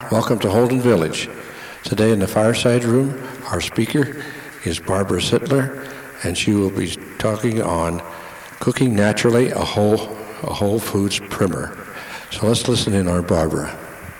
Welcome to Holden Village. Today in the fireside room, our speaker is Barbara Sittler, and she will be talking on cooking naturally, a whole foods primer. So let's listen in on Barbara.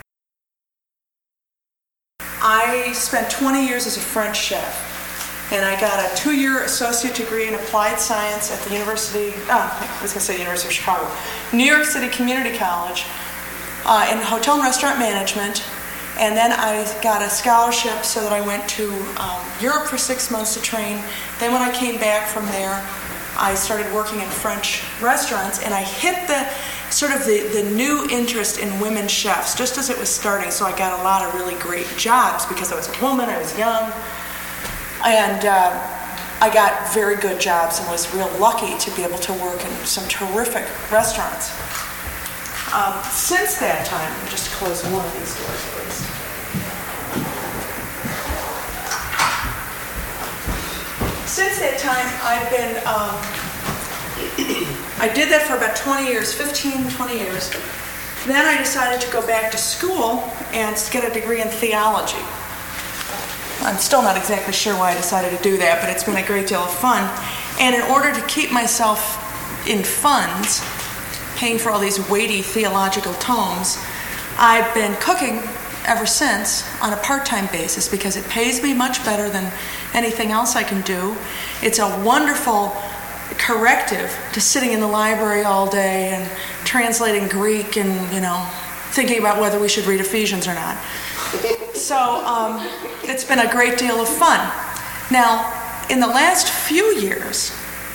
I spent 20 years as a French chef, and I got a 2-year associate degree in applied science at the University of Chicago, New York City Community College, in hotel and restaurant management. And then I got a scholarship so that I went to Europe for 6 months to train. Then when I came back from there, I started working in French restaurants, and I hit the new interest in women chefs just as it was starting. So I got a lot of really great jobs because I was a woman, I was young, and I got very good jobs and was real lucky to be able to work in some terrific restaurants. Since that time, let me just close one of these doors, please. Since that time, I've been, I did that for about 20 years, 20 years. Then I decided to go back to school and get a degree in theology. I'm still not exactly sure why I decided to do that, but it's been a great deal of fun. And in order to keep myself in funds, paying for all these weighty theological tomes, I've been cooking ever since on a part-time basis because it pays me much better than anything else I can do. It's a wonderful corrective to sitting in the library all day and translating Greek and, thinking about whether we should read Ephesians or not. So it's been a great deal of fun. Now, in the last few years,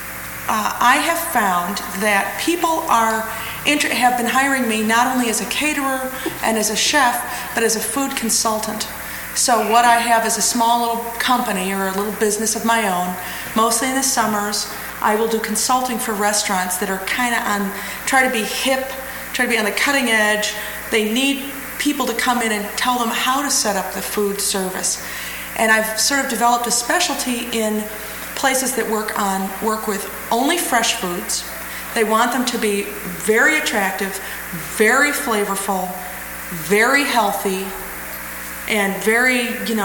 I have found that people have been hiring me not only as a caterer and as a chef, but as a food consultant. So what I have is a small little company or a little business of my own. Mostly in the summers, I will do consulting for restaurants that are kind of try to be hip, try to be on the cutting edge. They need people to come in and tell them how to set up the food service. And I've sort of developed a specialty in places that work with only fresh foods. They want them to be very attractive, very flavorful, very healthy, and very,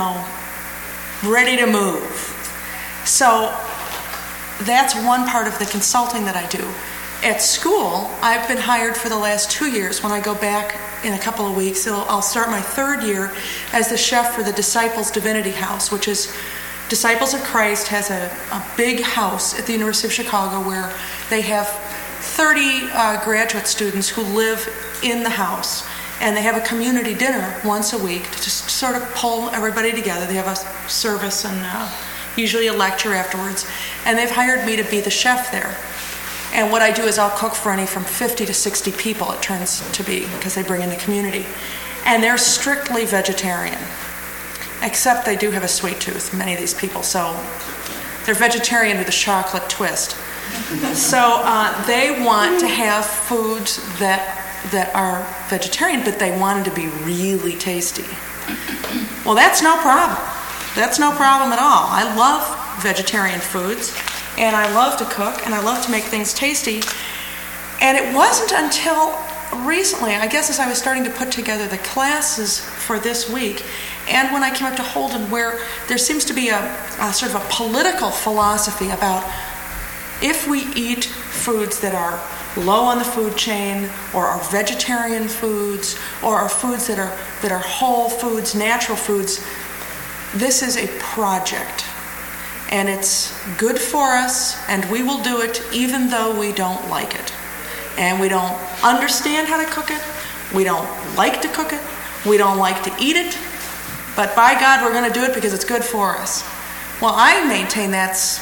ready to move. So that's one part of the consulting that I do. At school, I've been hired for the last 2 years. When I go back in a couple of weeks, I'll start my 3rd year as the chef for the Disciples Divinity House, which is Disciples of Christ has a big house at the University of Chicago where they have 30 graduate students who live in the house, and they have a community dinner once a week to just sort of pull everybody together. They have a service and usually a lecture afterwards, and they've hired me to be the chef there. And what I do is I'll cook for any from 50 to 60 people, it turns to be, because they bring in the community. And they're strictly vegetarian. Except they do have a sweet tooth, many of these people, so they're vegetarian with a chocolate twist. So they want to have foods that are vegetarian, but they want them to be really tasty. Well, that's no problem. That's no problem at all. I love vegetarian foods, and I love to cook, and I love to make things tasty. And it wasn't until recently, I guess as I was starting to put together the classes for this week, and when I came up to Holden, where there seems to be a sort of a political philosophy about if we eat foods that are low on the food chain, or are vegetarian foods, or are foods that are whole foods, natural foods, this is a project. And it's good for us, and we will do it even though we don't like it. And we don't understand how to cook it, we don't like to cook it, we don't like to eat it, but by God, we're going to do it because it's good for us. Well, I maintain that's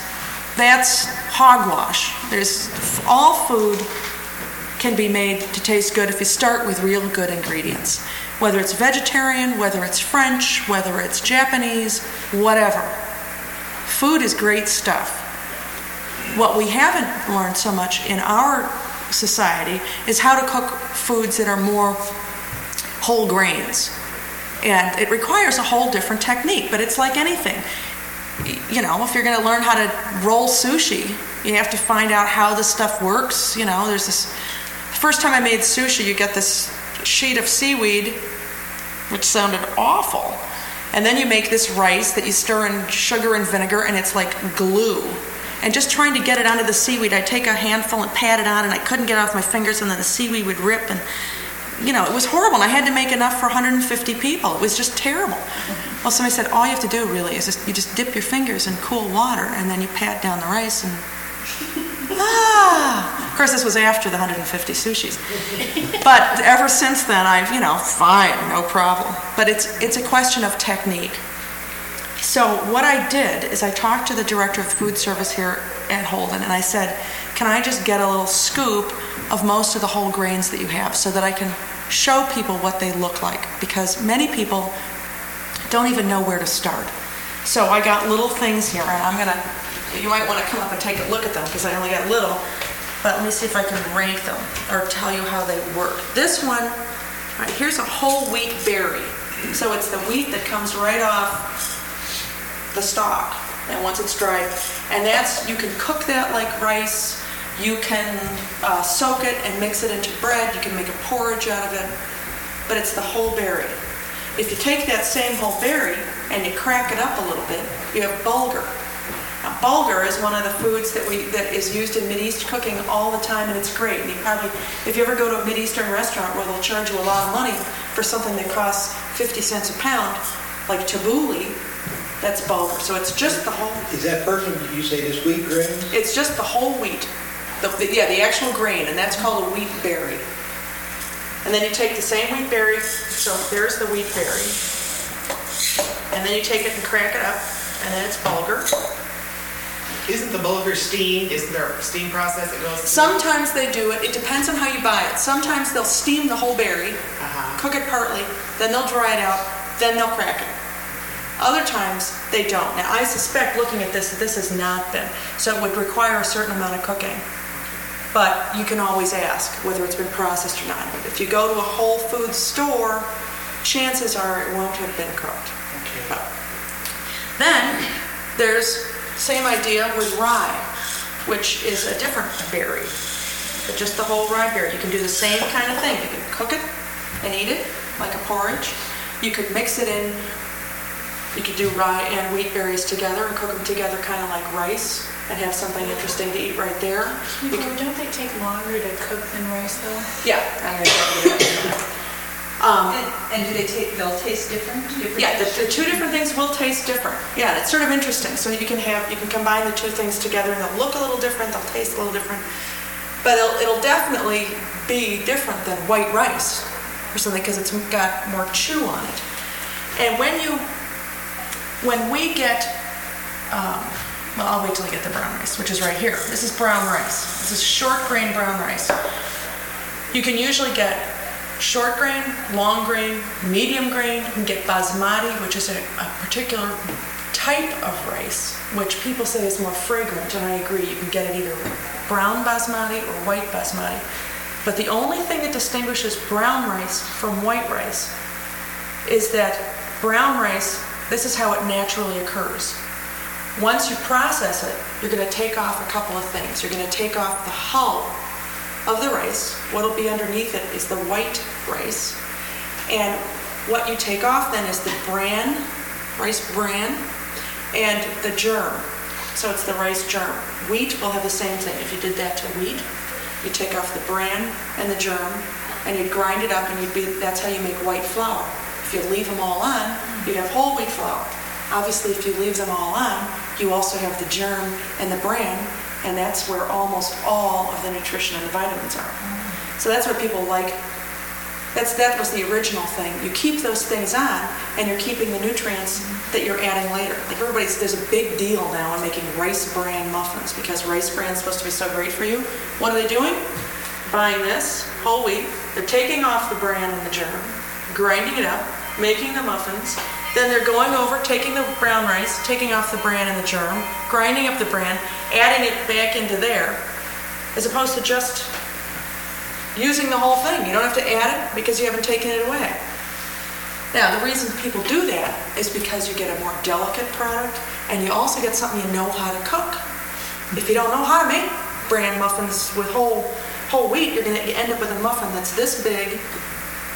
hogwash. All food can be made to taste good if you start with real good ingredients. Whether it's vegetarian, whether it's French, whether it's Japanese, whatever. Food is great stuff. What we haven't learned so much in our society is how to cook foods that are more whole grains. And it requires a whole different technique, but it's like anything. If you're going to learn how to roll sushi, you have to find out how the stuff works. There's this. The first time I made sushi, you get this sheet of seaweed which sounded awful. And then you make this rice that you stir in sugar and vinegar, and it's like glue. And just trying to get it onto the seaweed, I'd take a handful and pat it on, and I couldn't get it off my fingers, and then the seaweed would rip, and it was horrible. And I had to make enough for 150 people. It was just terrible. Well, somebody said, all you have to do really is you just dip your fingers in cool water, and then you pat down the rice, and Of course, this was after the 150 sushis. But ever since then, I've, fine, no problem. But it's a question of technique. So what I did is I talked to the director of food service here at Holden, and I said, can I just get a little scoop of most of the whole grains that you have so that I can show people what they look like? Because many people don't even know where to start. So I got little things here, and you might want to come up and take a look at them because I only got little, but let me see if I can rank them or tell you how they work. This one, right, here's a whole wheat berry. So it's the wheat that comes right off the stalk, and once it's dried, and you can cook that like rice. You can soak it and mix it into bread. You can make a porridge out of it, but it's the whole berry. If you take that same whole berry and you crack it up a little bit, you have bulgur. Now, bulgur is one of the foods that is used in Mideast cooking all the time, and it's great. And if you ever go to a Mideastern restaurant where they'll charge you a lot of money for something that costs 50 cents a pound, like tabbouleh, that's bulgur. So it's just the whole. Is that person, you say this wheat grain? It's just the whole wheat. The actual grain, and that's called a wheat berry. And then you take the same wheat berry, so there's the wheat berry, and then you take it and crack it up, and then it's bulgur. Isn't the bulgur steamed? Isn't there a steam process that goes through? Sometimes they do it. It depends on how you buy it. Sometimes they'll steam the whole berry, cook it partly, then they'll dry it out, then they'll crack it. Other times, they don't. Now, I suspect, looking at this, that this has not been. So it would require a certain amount of cooking. But you can always ask whether it's been processed or not. If you go to a Whole Foods store, chances are it won't have been cooked. Okay. Then there's same idea with rye, which is a different berry, but just the whole rye berry. You can do the same kind of thing. You can cook it and eat it like a porridge. You could mix it in. You could do rye and wheat berries together and cook them together kind of like rice and have something interesting to eat right there. Don't they take longer to cook than rice, though? Yeah. And do they'll taste different? Yeah, the two different things will taste different. Yeah, it's sort of interesting. So you can combine the two things together, and they'll look a little different, they'll taste a little different, but it'll definitely be different than white rice or something because it's got more chew on it. And when we get, I'll wait till I get the brown rice, which is right here. This is brown rice. This is short grain brown rice. You can usually get short grain, long grain, medium grain. You can get basmati, which is a particular type of rice, which people say is more fragrant, and I agree. You can get it either brown basmati or white basmati. But the only thing that distinguishes brown rice from white rice is that brown rice, this is how it naturally occurs. Once you process it, you're going to take off a couple of things. You're going to take off the hull of the rice. What'll be underneath it is the white rice. And what you take off then is the bran, rice bran, and the germ. So it's the rice germ. Wheat will have the same thing. If you did that to wheat, you take off the bran and the germ, and you'd grind it up, and that's how you make white flour. If you leave them all on, you have whole wheat flour. Obviously, if you leave them all on, you also have the germ and the bran, and that's where almost all of the nutrition and the vitamins are. So that's what people like. That was the original thing. You keep those things on, and you're keeping the nutrients that you're adding later. Like there's a big deal now on making rice bran muffins because rice bran is supposed to be so great for you. What are they doing? Buying this whole wheat. They're taking off the bran and the germ, grinding it up, making the muffins. Then they're going over, taking the brown rice, taking off the bran and the germ, grinding up the bran, adding it back into there, as opposed to just using the whole thing. You don't have to add it because you haven't taken it away. Now, the reason people do that is because you get a more delicate product, and you also get something you know how to cook. If you don't know how to make bran muffins with whole wheat, you're going to end up with a muffin that's this big,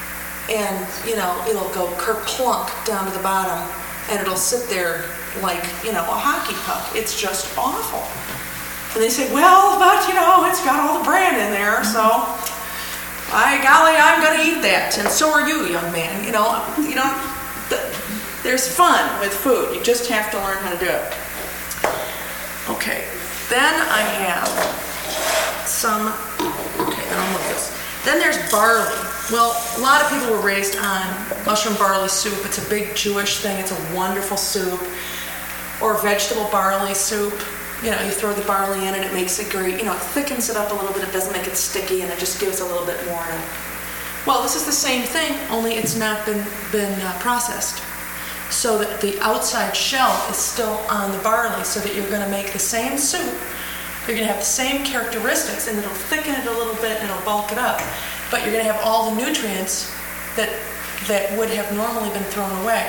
and, it'll go kerplunk down to the bottom, and it'll sit there like, a hockey puck. It's just awful. And they say, well, but, it's got all the bran in there, so, by golly, I'm going to eat that. And so are you, young man. There's fun with food. You just have to learn how to do it. Okay, then I have then look at this. Then there's barley. Well, a lot of people were raised on mushroom barley soup. It's a big Jewish thing. It's a wonderful soup. Or vegetable barley soup. You throw the barley in and it makes it great. It thickens it up a little bit. It doesn't make it sticky, and it just gives a little bit more. Well, this is the same thing, only it's not been processed. So that the outside shell is still on the barley, so that you're going to make the same soup. You're going to have the same characteristics, and it'll thicken it a little bit and it'll bulk it up. But you're going to have all the nutrients that would have normally been thrown away.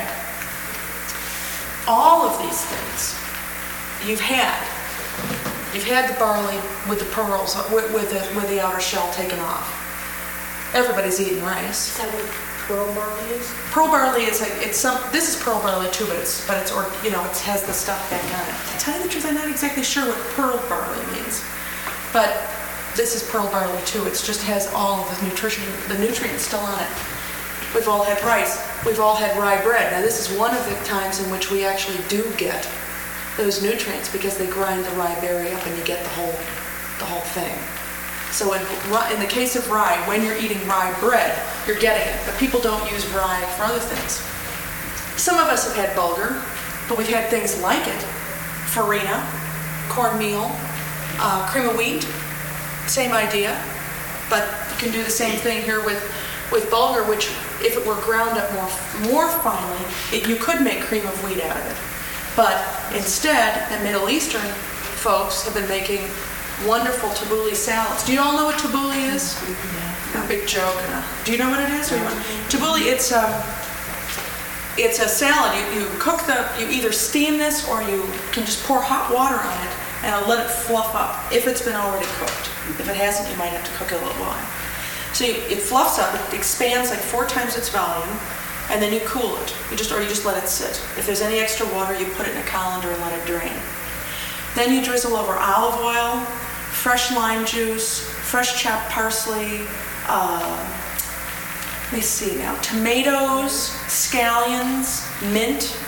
All of these things you've had the barley with the pearls, with the outer shell taken off. Everybody's eating rice. Is that what pearl barley is? Pearl barley is this is pearl barley too, but it has the stuff back on it. To tell you the truth, I'm not exactly sure what pearl barley means, but this is pearl barley too. It just has all of the nutrients still on it. We've all had rice. We've all had rye bread. Now this is one of the times in which we actually do get those nutrients, because they grind the rye berry up and you get the whole thing. So in the case of rye, when you're eating rye bread, you're getting it. But people don't use rye for other things. Some of us have had bulgur, but we've had things like it. Farina, cornmeal, cream of wheat, same idea. But you can do the same thing here with bulgur, which if it were ground up more finely, you could make cream of wheat out of it. But instead, the Middle Eastern folks have been making wonderful tabbouleh salads. Do you all know what tabbouleh is? A big joke. Do you know what it is? Tabbouleh, it's a salad. You either steam this, or you can just pour hot water on it and let it fluff up if it's been already cooked. If it hasn't, you might have to cook it a little while. So it fluffs up, it expands like 4 times its volume, and then you cool it. You just let it sit. If there's any extra water, you put it in a colander and let it drain. Then you drizzle over olive oil, fresh lime juice, fresh chopped parsley, let me see now, tomatoes, scallions, mint,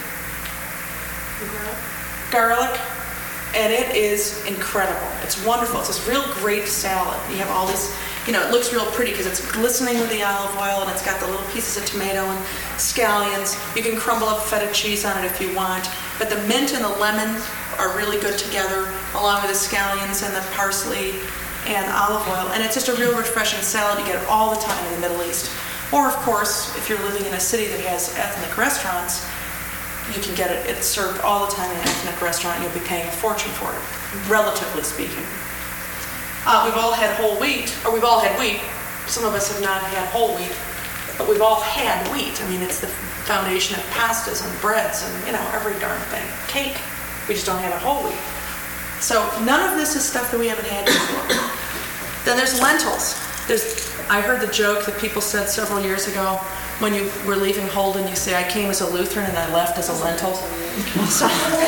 garlic, and it is incredible. It's wonderful. It's this real great salad. You have all this, it looks real pretty because it's glistening with the olive oil, and it's got the little pieces of tomato and scallions. You can crumble up feta cheese on it if you want, but the mint and the lemon are really good together, along with the scallions and the parsley and olive oil, and it's just a real refreshing salad. You get it all the time in the Middle East. Or, of course, if you're living in a city that has ethnic restaurants, you can get it. It's served all the time in an ethnic restaurant, and you'll be paying a fortune for it, relatively speaking. We've all had whole wheat, or we've all had wheat. Some of us have not had whole wheat, but we've all had wheat. I mean, it's the foundation of pastas and breads and, every darn thing. Cake. We just don't have it whole wheat. So none of this is stuff that we haven't had before. Then there's lentils. I heard the joke that people said several years ago when you were leaving Holden, you say, I came as a Lutheran and I left as a lentil. So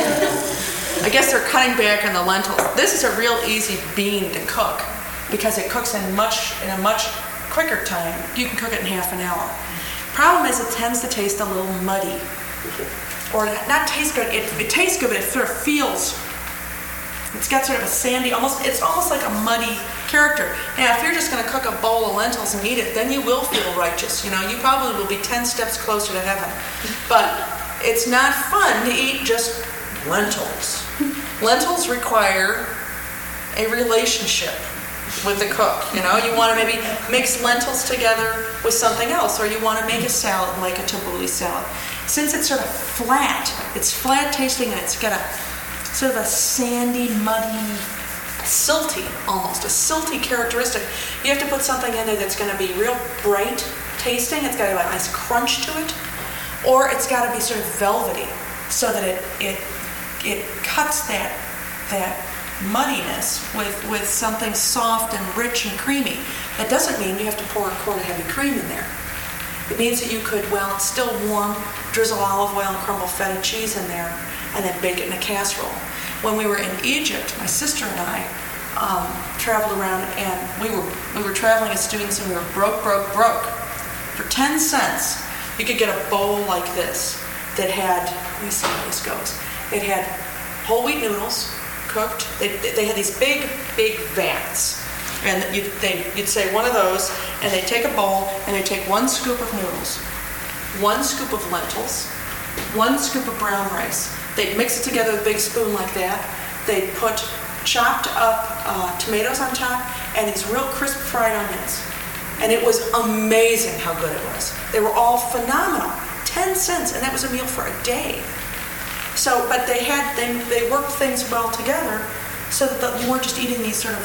I guess they're cutting back on the lentils. This is a real easy bean to cook because it cooks in a much quicker time. You can cook it in half an hour. Problem is it tends to taste a little muddy. Or not taste good. It tastes good, but it sort of feels, it's got sort of a sandy, it's almost like a muddy character. Now, if you're just going to cook a bowl of lentils and eat it, then you will feel righteous. You probably will be 10 steps closer to heaven. But it's not fun to eat just lentils. Lentils require a relationship with the cook. You want to maybe mix lentils together with something else, or you want to make a salad like a tabbouleh salad. Since it's sort of flat, it's flat tasting, and it's got a sort of a sandy, muddy, silty, almost a silty characteristic. You have to put something in there that's going to be real bright tasting. It's got to have a nice crunch to it, or it's got to be sort of velvety, so that it cuts that muddiness with something soft and rich and creamy. That doesn't mean you have to pour a quart of heavy cream in there. It means that you could, while it's still warm, drizzle olive oil and crumble feta cheese in there and then bake it in a casserole. When we were in Egypt, my sister and I traveled around, and we were traveling as students, and we were broke. For 10 cents, you could get a bowl like this that had, let me see how this goes. It had whole wheat noodles cooked. They had these big vats. And you'd say one of those, and they'd take a bowl, and they'd take 1 scoop of noodles, 1 scoop of lentils, 1 scoop of brown rice. They'd mix it together with a big spoon like that. They'd put chopped up tomatoes on top and these real crisp fried onions. And it was amazing how good it was. They were all phenomenal. 10 cents, and that was a meal for a day. So, but they worked things well together so that you weren't just eating these sort of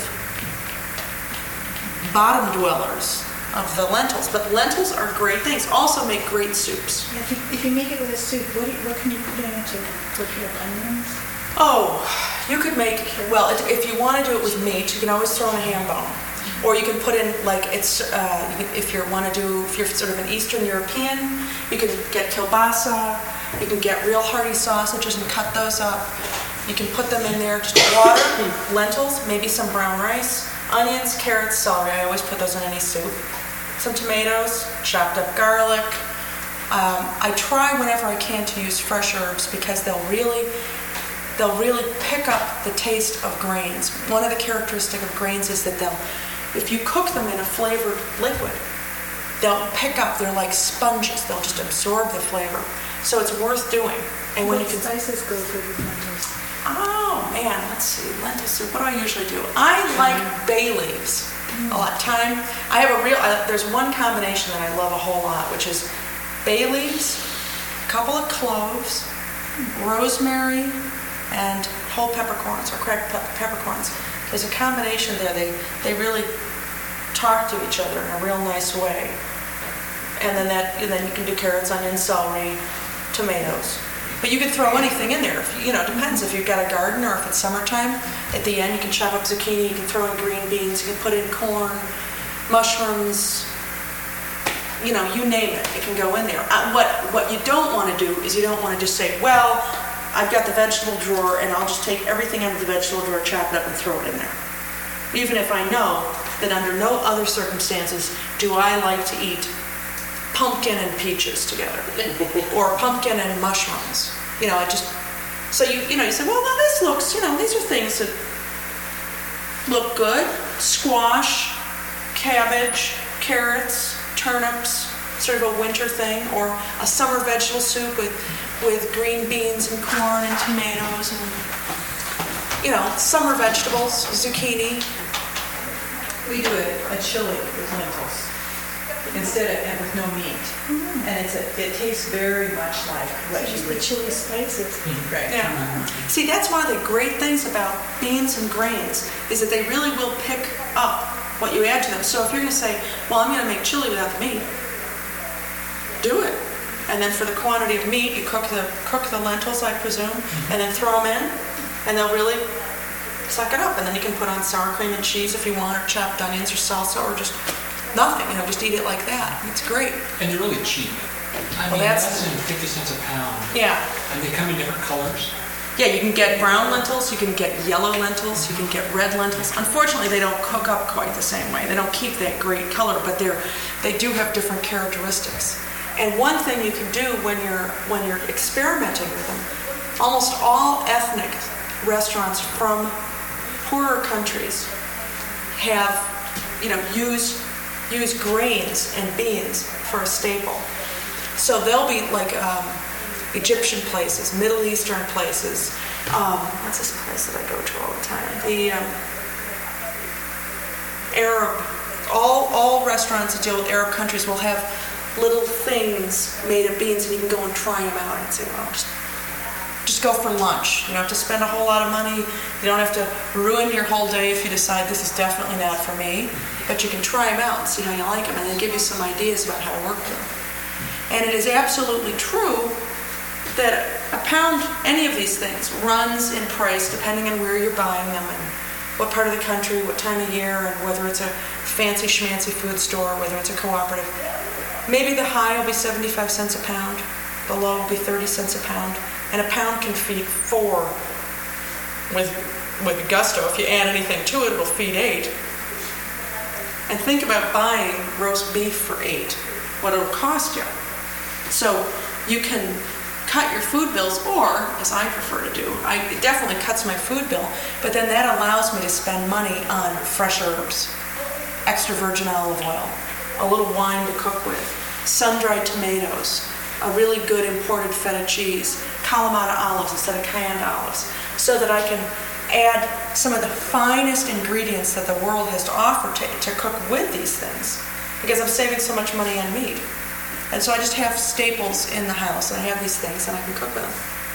bottom dwellers of the lentils. But lentils are great things. Also make great soups. If you make it with a soup, what can you put in it to cook it with onions? Oh, you could make, well, if you want to do it with meat, you can always throw in a ham bone. Or you can put in, like, if you're sort of an Eastern European, you can get kielbasa, you can get real hearty sausages and cut those up. You can put them in there, just water, lentils, maybe some brown rice, onions, carrots, celery. I always put those in any soup. Some tomatoes, chopped up garlic. I try whenever I can to use fresh herbs because they'll really pick up the taste of grains. One of the characteristics of grains is that if you cook them in a flavored liquid, they'll pick up, they're like sponges, they'll just absorb the flavor. So it's worth doing. And when what spices go for these lentils? Oh man, let's see, lentil soup, what do I usually do? I like bay leaves a lot. There's one combination that I love a whole lot, which is bay leaves, a couple of cloves, rosemary, and whole peppercorns or cracked peppercorns. There's a combination there. They really talk to each other in a real nice way. And then you can do carrots, onions, celery, tomatoes. But you could throw anything in there. It depends if you've got a garden or if it's summertime. At the end, you can chop up zucchini. You can throw in green beans. You can put in corn, mushrooms. You name it. It can go in there. What you don't want to do is you don't want to just say, well, I've got the vegetable drawer and I'll just take everything out of the vegetable drawer, chop it up, and throw it in there. Even if I know that under no other circumstances do I like to eat pumpkin and peaches together, or pumpkin and mushrooms. You say, well, now this looks, these are things that look good. Squash, cabbage, carrots, turnips, sort of a winter thing, or a summer vegetable soup with green beans and corn and tomatoes and, summer vegetables, zucchini. We do a chili with lentils and with no meat. And it tastes very much like what you would. The chili spices. Right. Yeah. See, that's one of the great things about beans and grains is that they really will pick up what you add to them. So if you're going to say, well, I'm going to make chili without the meat, do it. And then for the quantity of meat, you cook the lentils, I presume, and then throw them in, and they'll really suck it up. And then you can put on sour cream and cheese if you want, or chopped onions or salsa, or just nothing. Just eat it like that. It's great. And they're really cheap. I mean, that's in 50 cents a pound. Yeah. And they come in different colors. Yeah, you can get brown lentils, you can get yellow lentils, you can get red lentils. Unfortunately, they don't cook up quite the same way. They don't keep that great color, but they do have different characteristics. And one thing you can do when you're experimenting with them, almost all ethnic restaurants from poorer countries have, use grains and beans for a staple. So they'll be like Egyptian places, Middle Eastern places. What's this place that I go to all the time? The Arab, all restaurants that deal with Arab countries will have little things made of beans, and you can go and try them out and say, well, just go for lunch. You don't have to spend a whole lot of money. You don't have to ruin your whole day if you decide this is definitely not for me. But you can try them out and see how you like them, and they give you some ideas about how to work them. And it is absolutely true that a pound, any of these things, runs in price depending on where you're buying them and what part of the country, what time of year, and whether it's a fancy schmancy food store, whether it's a cooperative. maybe the high will be 75 cents a pound, the low will be 30 cents a pound, and a pound can feed 4 with gusto. If you add anything to it, it'll feed 8. And think about buying roast beef for 8, what it'll cost you. So you can cut your food bills, or, as I prefer to do, it definitely cuts my food bill, but then that allows me to spend money on fresh herbs, extra virgin olive oil, a little wine to cook with, sun-dried tomatoes, a really good imported feta cheese, Kalamata olives instead of canned olives, so that I can add some of the finest ingredients that the world has to offer to cook with these things, because I'm saving so much money on meat. And so I just have staples in the house, and I have these things, and I can cook with them.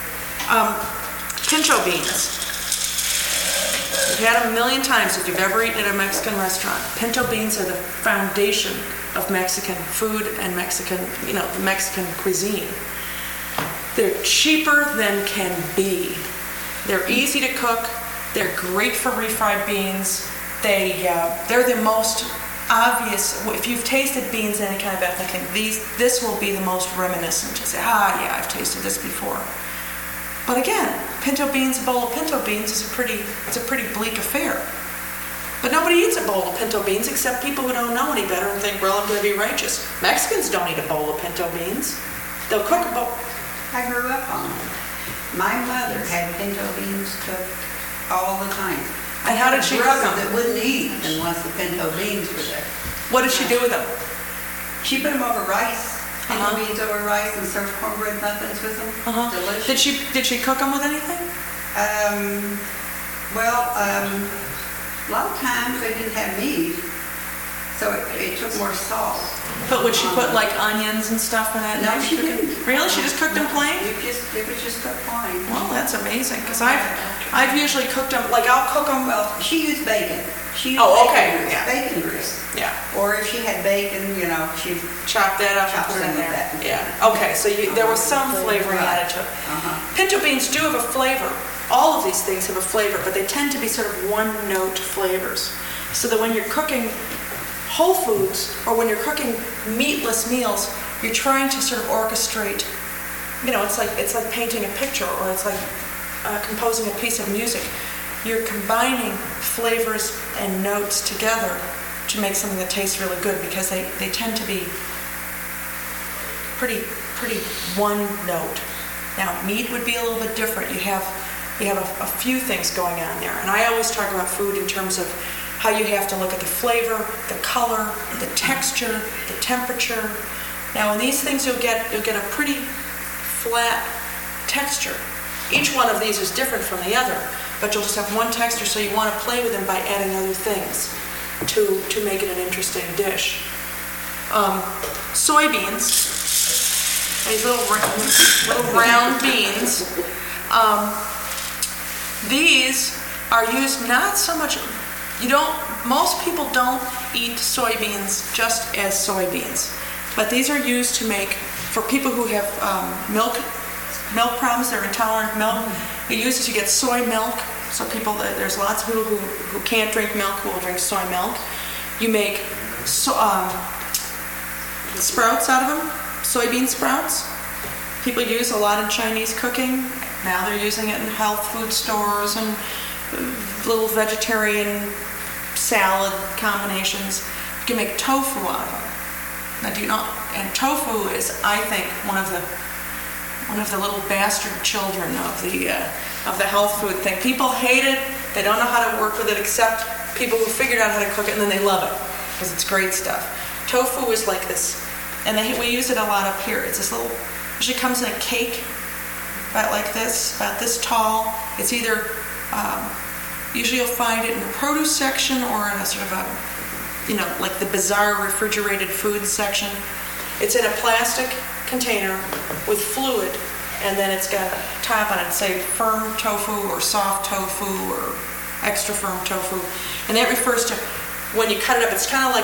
Pinto beans. You've had them a million times if you've ever eaten at a Mexican restaurant. Pinto beans are the foundation of Mexican food and Mexican cuisine. They're cheaper than can be. They're easy to cook. They're great for refried beans. They're the most obvious. If you've tasted beans in any kind of ethnic thing, this will be the most reminiscent to say, yeah, I've tasted this before. But again, a bowl of pinto beans is a pretty bleak affair. But nobody eats a bowl of pinto beans except people who don't know any better and think, well, I'm going to be righteous. Mexicans don't eat a bowl of pinto beans. They'll cook a bowl. I grew up on them. My mother had pinto beans cooked all the time. And how did she cook them? That wouldn't eat unless the pinto beans were there. What did she do with them? She put them over rice. Pinto beans over rice and served cornbread muffins with them. Delicious. Did she cook them with anything? A lot of times they didn't have meat, so it took more salt. But would she put like onions and stuff in it? No, she didn't. Really? She just cooked them plain? It was just cooked plain. Well, that's amazing, because I've usually cooked them, like I'll cook them. Well, she used bacon. She used bacon grease. Yeah. Or if she had bacon, she chop that up and put it in there. Yeah. Okay, so there was some flavoring added to it. Pinto beans do have a flavor. All of these things have a flavor, but they tend to be sort of one-note flavors. So that when you're cooking whole foods, or when you're cooking meatless meals, you're trying to sort of orchestrate, it's like painting a picture, or it's like composing a piece of music. You're combining flavors and notes together to make something that tastes really good, because they tend to be pretty one note. Now, meat would be a little bit different. You have a few things going on there. And I always talk about food in terms of how you have to look at the flavor, the color, the texture, the temperature. Now in these things you'll get a pretty flat texture. Each one of these is different from the other, but you'll just have one texture, so you want to play with them by adding other things to make it an interesting dish. Soybeans, these little round beans, these are used not so much. Most people don't eat soybeans just as soybeans, but these are used to make, for people who have milk problems, they're intolerant of milk. You use it to get soy milk. So there's lots of people who can't drink milk who will drink soy milk. You make sprouts out of them, soybean sprouts. People use a lot in Chinese cooking. Now they're using it in health food stores and little vegetarian salad combinations. You can make tofu out of them. Now, do you know? And tofu is, I think, one of the little bastard children of the health food thing. People hate it. They don't know how to work with it, except people who figured out how to cook it, and then they love it because it's great stuff. Tofu is like this, and we use it a lot up here. It's this little. Usually comes in a cake, about this tall. It's either. Usually you'll find it in the produce section or in a sort of like the bizarre refrigerated food section. It's in a plastic container with fluid, and then it's got a top on it, say firm tofu or soft tofu or extra firm tofu. And that refers to when you cut it up, it's kind of like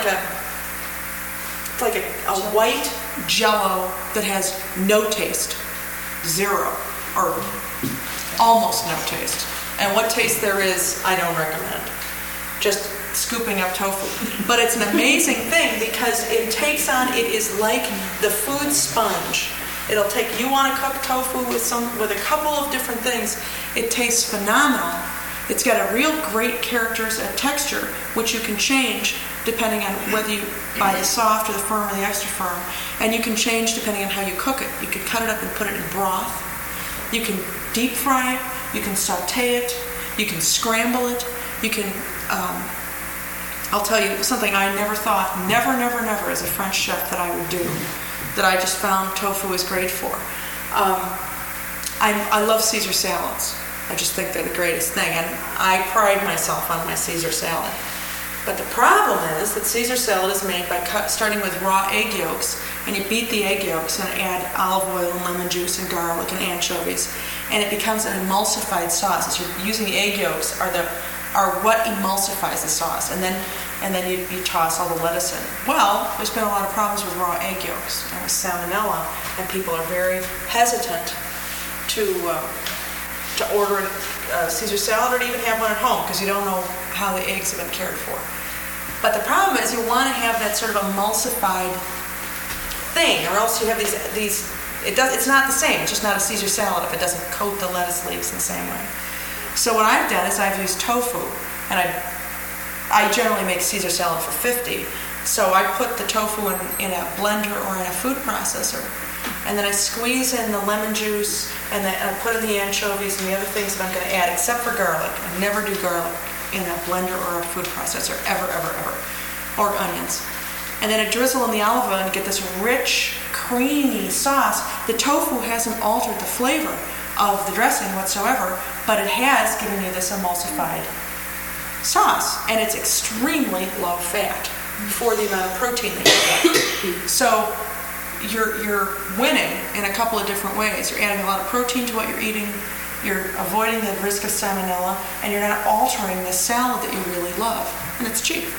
a white Jell-O that has no taste, zero, or almost no taste. And what taste there is, I don't recommend. Just scooping up tofu. But it's an amazing thing because it is like the food sponge. It'll take, you want to cook tofu with a couple of different things. It tastes phenomenal. It's got a real great texture, which you can change depending on whether you buy the soft or the firm or the extra firm. And you can change depending on how you cook it. You can cut it up and put it in broth. You can deep fry it. You can saute it. You can scramble it. You can, I'll tell you something I never thought, never as a French chef that I would do, that I just found tofu is great for. I love Caesar salads. I just think they're the greatest thing, and I pride myself on my Caesar salad. But the problem is that Caesar salad is made by starting with raw egg yolks, and you beat the egg yolks and add olive oil and lemon juice and garlic and anchovies, and it becomes an emulsified sauce. As you're using the egg yolks are what emulsifies the sauce, and then you toss all the lettuce in. Well, there's been a lot of problems with raw egg yolks and with salmonella, and people are very hesitant to order a Caesar salad or to even have one at home because you don't know how the eggs have been cared for. But the problem is you want to have that sort of emulsified thing, or else you have these. It's not the same. It's just not a Caesar salad if it doesn't coat the lettuce leaves in the same way. So what I've done is I've used tofu, and I generally make Caesar salad for 50. So I put the tofu in a blender or in a food processor, and then I squeeze in the lemon juice, and then I put in the anchovies and the other things that I'm going to add, except for garlic. I never do garlic in a blender or a food processor, ever, or onions. And then I drizzle in the olive oil and get this rich, creamy sauce. The tofu hasn't altered the flavor of the dressing whatsoever, but it has given you this emulsified sauce, and it's extremely low fat for the amount of protein that you get. So you're winning in a couple of different ways. You're adding a lot of protein to what you're eating, you're avoiding the risk of salmonella, and you're not altering the salad that you really love, and it's cheap.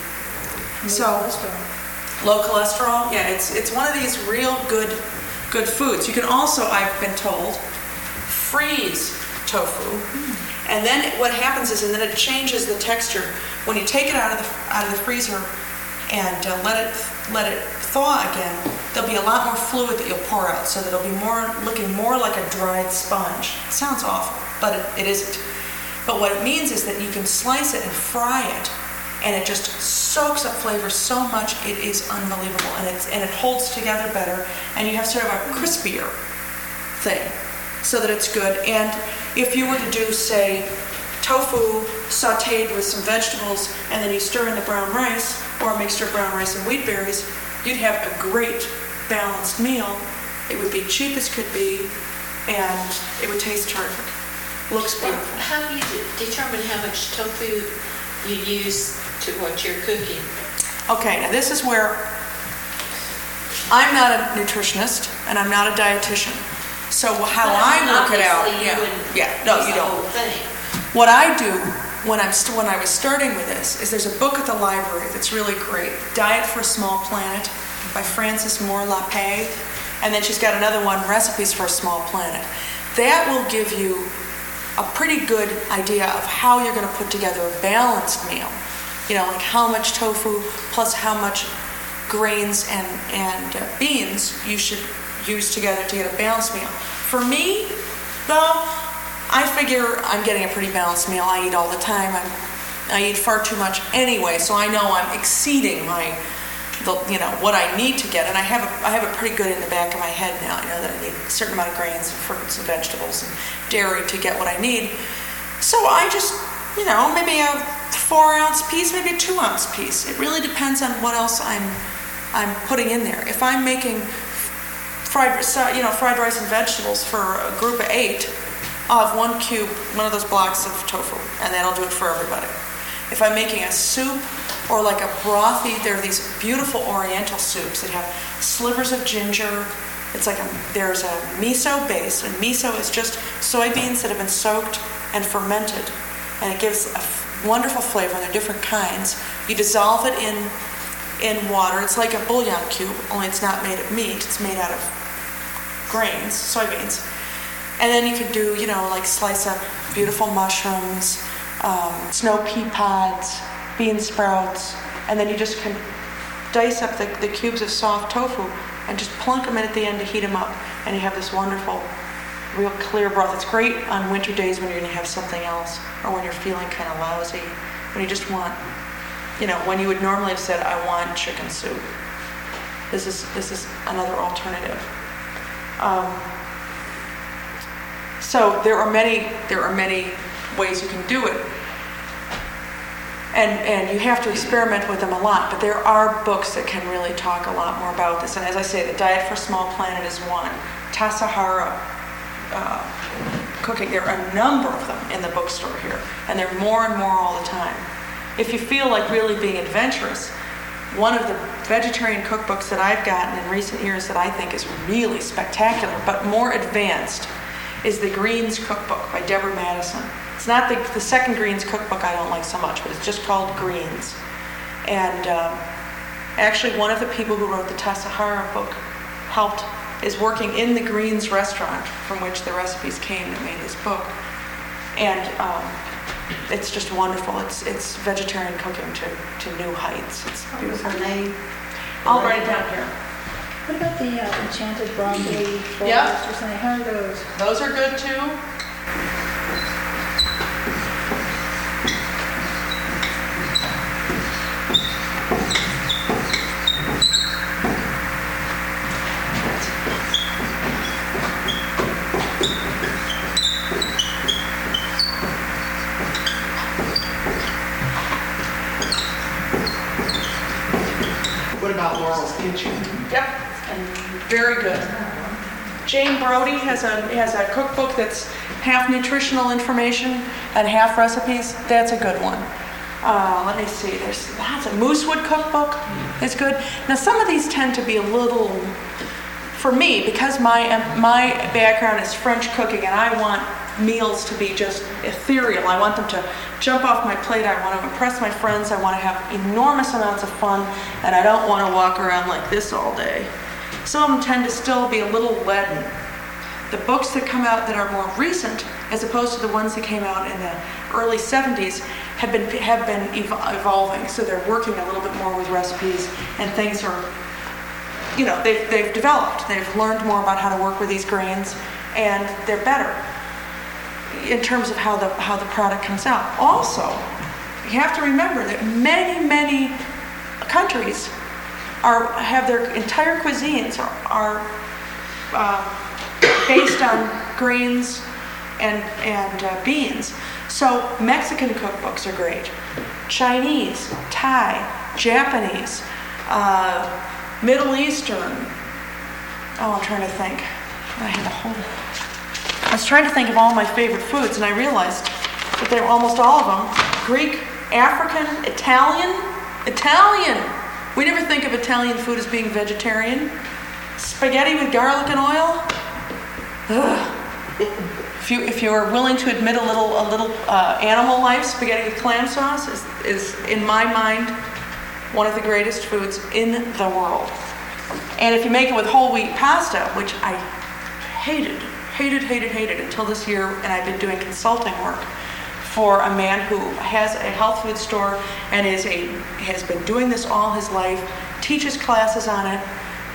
Low cholesterol, yeah, it's one of these real good foods. You can also, I've been told, freeze tofu, and then what happens is, and then it changes the texture when you take it out of the freezer and let it thaw again. There'll be a lot more fluid that you'll pour out, so that it'll be looking more like a dried sponge. It sounds awful, but it isn't. But what it means is that you can slice it and fry it, and it just soaks up flavor so much, it is unbelievable, and it holds together better, and you have sort of a crispier thing, so that it's good. And if you were to do, say, tofu sauteed with some vegetables, and then you stir in the brown rice, or a mixture of brown rice and wheat berries, you'd have a great balanced meal. It would be cheap as could be, and it would taste terrific. Looks beautiful. How do you determine how much tofu you use to what you're cooking? Okay, now this is where I'm not a nutritionist and I'm not a dietitian. So how I work it out, you don't. What I do when I was starting with this is there's a book at the library that's really great, Diet for a Small Planet by Frances Moore Lappé, and then she's got another one, Recipes for a Small Planet. That will give you a pretty good idea of how you're going to put together a balanced meal. You know, like how much tofu plus how much grains and beans you should use together to get a balanced meal. For me, though, I figure I'm getting a pretty balanced meal. I eat all the time. I eat far too much anyway, so I know I'm exceeding what I need to get, and I have it pretty good in the back of my head now. I know that I need a certain amount of grains and fruits and vegetables and dairy to get what I need. So I just, maybe a 4-ounce piece, maybe a 2-ounce piece. It really depends on what else I'm putting in there. If I'm making fried rice and vegetables for a group of 8, I'll have 1 cube, one of those blocks of tofu, and that'll do it for everybody. If I'm making a soup or like a brothy, there are these beautiful oriental soups that have slivers of ginger. It's like there's a miso base, and miso is just soybeans that have been soaked and fermented, and it gives a wonderful flavor, and they're different kinds. You dissolve it in water. It's like a bouillon cube, only it's not made of meat. It's made out of grains, soybeans. And then you can do, like slice up beautiful mushrooms, snow pea pods, bean sprouts, and then you just can dice up the cubes of soft tofu and just plunk them in at the end to heat them up, and you have this wonderful, real clear broth. It's great on winter days when you're going to have something else, or when you're feeling kind of lousy, when you just want, when you would normally have said, I want chicken soup. This is another alternative. So there are many ways you can do it. And you have to experiment with them a lot, but there are books that can really talk a lot more about this. And as I say, The Diet for a Small Planet is one. Tassajara cooking, there are a number of them in the bookstore here, and there are more and more all the time. If you feel like really being adventurous, one of the vegetarian cookbooks that I've gotten in recent years that I think is really spectacular, but more advanced, is the Greens Cookbook by Deborah Madison. It's not the second Greens Cookbook I don't like so much, but it's just called Greens. And actually one of the people who wrote the Tassajara book is working in the Greens restaurant from which the recipes came that made this book. And it's just wonderful. It's vegetarian cooking to new heights. It's beautiful. Her name? I'll write it down here. What about the enchanted Bombay bowls Yeah. or something? How are those? Those are good too. What about Laurel's Kitchen? Yep, and very good. Jane Brody has a cookbook that's half nutritional information and half recipes. That's a good one. Let me see. There's lots of Moosewood cookbook. It's good. Now some of these tend to be a little, for me, because my background is French cooking, and I want meals to be just ethereal. I want them to jump off my plate. I want to impress my friends. I want to have enormous amounts of fun, and I don't want to walk around like this all day. Some of them tend to still be a little leaden. The books that come out that are more recent, as opposed to the ones that came out in the early 70s, have been evolving. So they're working a little bit more with recipes, and things are, they've developed. They've learned more about how to work with these grains, and they're better in terms of how the product comes out. Also, you have to remember that many countries have their entire cuisines are based on grains and beans. So Mexican cookbooks are great. Chinese, Thai, Japanese, Middle Eastern. I'm trying to think. I was trying to think of all my favorite foods, and I realized that they're almost all of them. Greek, African, Italian. We never think of Italian food as being vegetarian. Spaghetti with garlic and oil. Ugh. If you are willing to admit a little animal life, spaghetti with clam sauce is in my mind one of the greatest foods in the world. And if you make it with whole wheat pasta, which I hated until this year, and I've been doing consulting work for a man who has a health food store and has been doing this all his life, teaches classes on it.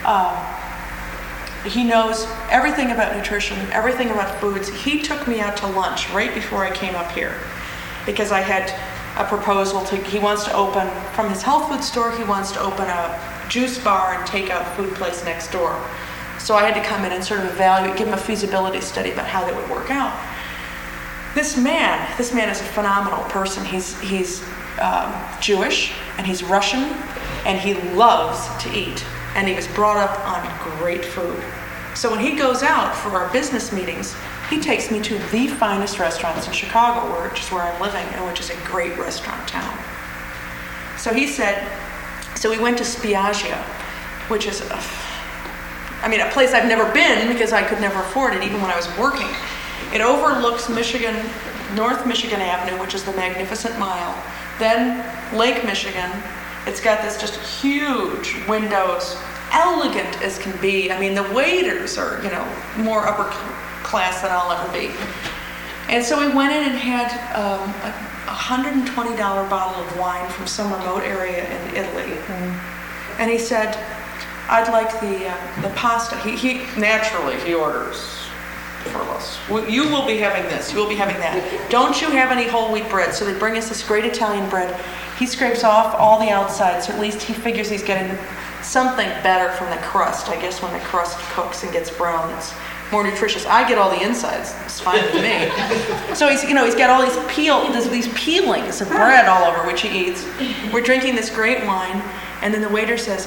He knows everything about nutrition, everything about foods. He took me out to lunch right before I came up here because I had a proposal he wants to open, from his health food store, he wants to open a juice bar and takeout food place next door. So I had to come in and sort of evaluate, give him a feasibility study about how that would work out. This man is a phenomenal person. He's Jewish, and he's Russian, and he loves to eat. And he was brought up on great food. So when he goes out for our business meetings, he takes me to the finest restaurants in Chicago, which is where I'm living, and which is a great restaurant town. So he said, we went to Spiaggia, which is a place I've never been because I could never afford it, even when I was working. It overlooks North Michigan Avenue, which is the Magnificent Mile, then Lake Michigan. It's got this just huge windows, elegant as can be. The waiters are, more upper class than I'll ever be. And so we went in and had a $120 bottle of wine from some remote area in Italy. And he said, I'd like the pasta. He naturally orders for us. You will be having this, you will be having that. Don't you have any whole wheat bread? So they bring us this great Italian bread. He scrapes off all the outside, so at least he figures he's getting something better from the crust. I guess when the crust cooks and gets brown, it's more nutritious. I get all the insides. It's fine with me. So he's got all these peelings of bread all over, which he eats. We're drinking this great wine, and then the waiter says,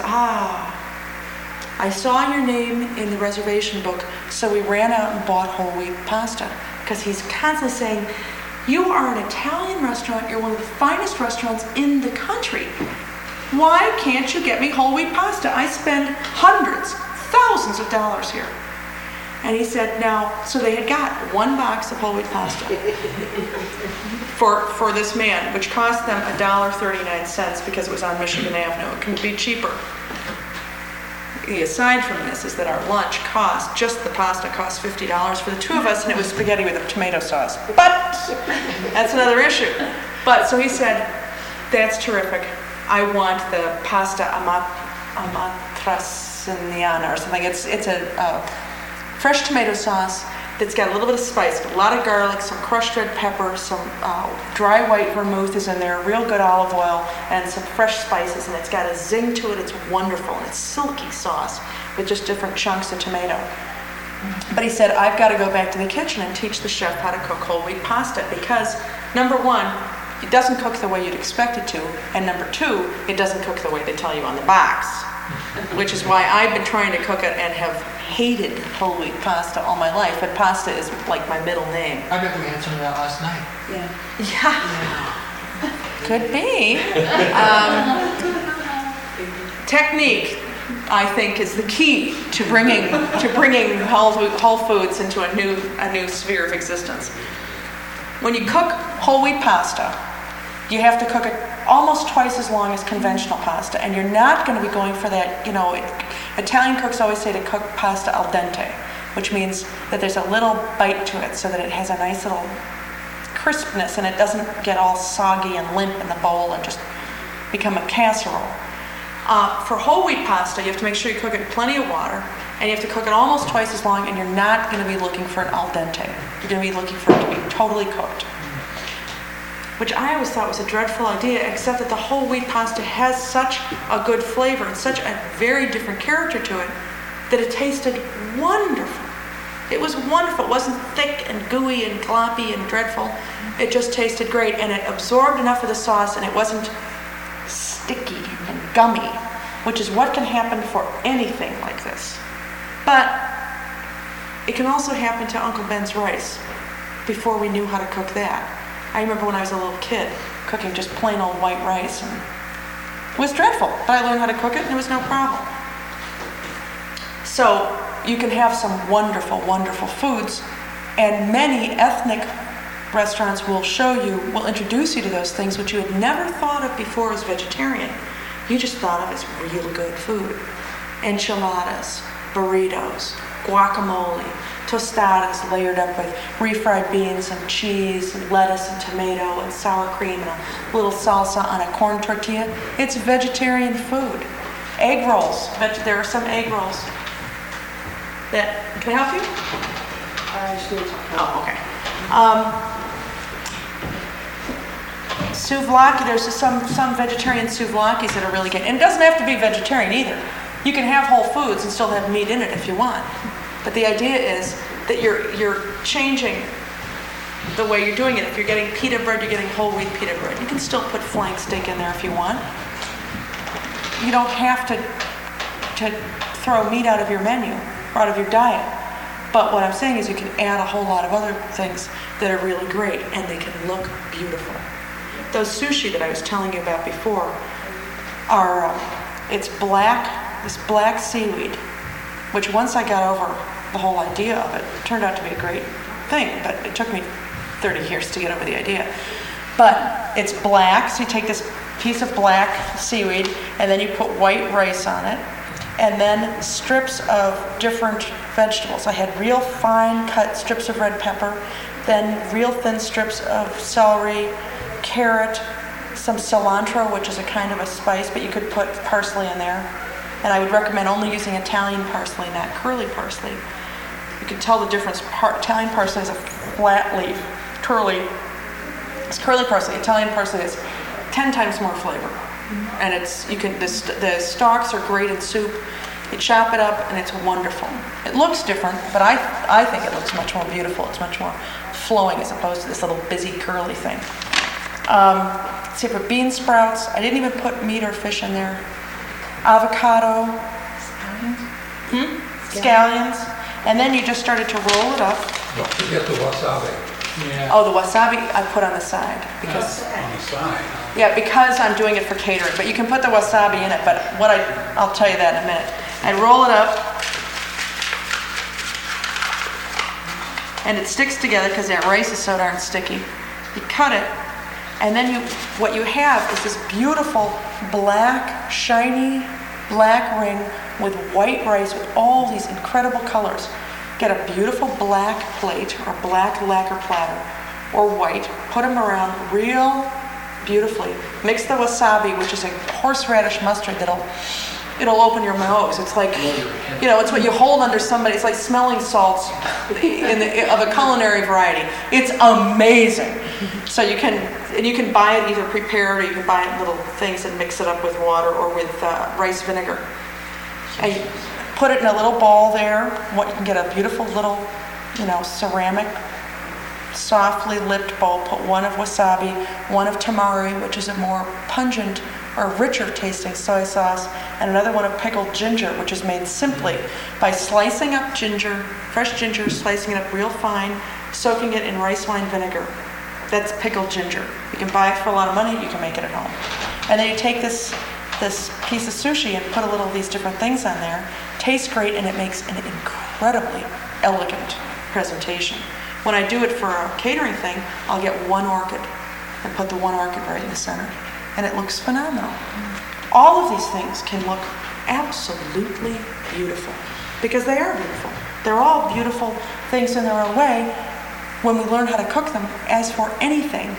I saw your name in the reservation book, so we ran out and bought whole wheat pasta. Because he's constantly saying, you are an Italian restaurant, you're one of the finest restaurants in the country. Why can't you get me whole wheat pasta? I spend hundreds, thousands of dollars here. And he said, so they had got one box of whole wheat pasta for this man, which cost them $1.39 because it was on Michigan Avenue. It can be cheaper. The aside from this is that our lunch just the pasta cost $50 for the two of us, and it was spaghetti with a tomato sauce. But that's another issue. But so he said, that's terrific. I want the pasta amatriciana or something. It's a fresh tomato sauce that's got a little bit of spice, a lot of garlic, some crushed red pepper, some dry white vermouth is in there, real good olive oil, and some fresh spices, and it's got a zing to it. It's wonderful, and it's silky sauce with just different chunks of tomato. But he said, I've got to go back to the kitchen and teach the chef how to cook whole wheat pasta because, number one, it doesn't cook the way you'd expect it to, and number two, it doesn't cook the way they tell you on the box, which is why I've been trying to cook it and have hated whole wheat pasta all my life, but pasta is like my middle name. I bet we had some of that last night. Yeah. Could be. Technique, I think, is the key to bringing whole foods into a new sphere of existence. When you cook whole wheat pasta, you have to cook it almost twice as long as conventional pasta, and you're not going to be going for that, Italian cooks always say to cook pasta al dente, which means that there's a little bite to it so that it has a nice little crispness and it doesn't get all soggy and limp in the bowl and just become a casserole. For whole wheat pasta, you have to make sure you cook it in plenty of water, and you have to cook it almost twice as long, and you're not going to be looking for it al dente. You're going to be looking for it to be totally cooked, which I always thought was a dreadful idea, except that the whole wheat pasta has such a good flavor and such a very different character to it that it tasted wonderful. It was wonderful. It wasn't thick and gooey and gloppy and dreadful. It just tasted great, and it absorbed enough of the sauce, and it wasn't sticky and gummy, which is what can happen for anything like this. But it can also happen to Uncle Ben's rice before we knew how to cook that. I remember when I was a little kid cooking just plain old white rice, and it was dreadful, but I learned how to cook it and it was no problem. So you can have some wonderful, wonderful foods, and many ethnic restaurants will introduce you to those things which you had never thought of before as vegetarian. You just thought of as real good food. Enchiladas, burritos, guacamole, tostadas layered up with refried beans and cheese and lettuce and tomato and sour cream and a little salsa on a corn tortilla. It's vegetarian food. Egg rolls. There are some egg rolls. Can I help you? Oh, okay. Souvlaki, there's some vegetarian souvlakis that are really good. And it doesn't have to be vegetarian either. You can have whole foods and still have meat in it if you want. But the idea is that you're changing the way you're doing it. If you're getting pita bread, you're getting whole wheat pita bread. You can still put flank steak in there if you want. You don't have to throw meat out of your menu or out of your diet. But what I'm saying is you can add a whole lot of other things that are really great, and they can look beautiful. Those sushi that I was telling you about before are, it's this black seaweed, which once I got over the whole idea of it, turned out to be a great thing, but it took me 30 years to get over the idea. But it's black, so you take this piece of black seaweed, and then you put white rice on it, and then strips of different vegetables. I had real fine cut strips of red pepper, then real thin strips of celery, carrot, some cilantro, which is a kind of a spice, but you could put parsley in there. And I would recommend only using Italian parsley, not curly parsley. You can tell the difference. Italian parsley is a flat leaf. It's curly parsley. Italian parsley is 10 times more flavor. And the stalks are great in soup. You chop it up and it's wonderful. It looks different, but I think it looks much more beautiful. It's much more flowing as opposed to this little busy curly thing. See, for bean sprouts, I didn't even put meat or fish in there. Avocado. Scallions. And then you just started to roll it up. Don't forget the wasabi. Yeah. Oh, the wasabi I put on the side because On the side. yeah, because I'm doing it for catering. But you can put the wasabi in it. But I'll tell you that in a minute. I roll it up, and it sticks together because that rice is so darn sticky. You cut it, and then what you have is this beautiful black, shiny black ring with white rice with all these incredible colors. Get a beautiful black plate or black lacquer platter or white. Put them around real beautifully. Mix the wasabi, which is a horseradish mustard it'll open your nose. It's like, it's what you hold under somebody. It's like smelling salts of a culinary variety. It's amazing. So you can buy it either prepared or you can buy it in little things and mix it up with water or with rice vinegar. And you put it in a little bowl there. You can get a beautiful little, ceramic, softly lipped bowl. Put one of wasabi, one of tamari, which is a more pungent or richer tasting soy sauce, and another one of pickled ginger, which is made simply by slicing up ginger, fresh ginger, slicing it up real fine, soaking it in rice wine vinegar. That's pickled ginger. You can buy it for a lot of money, you can make it at home. And then you take this piece of sushi and put a little of these different things on there. Tastes great, and it makes an incredibly elegant presentation. When I do it for a catering thing, I'll get one orchid and put the one orchid right in the center. And it looks phenomenal. All of these things can look absolutely beautiful because they are beautiful. They're all beautiful things in their own way when we learn how to cook them. As for anything,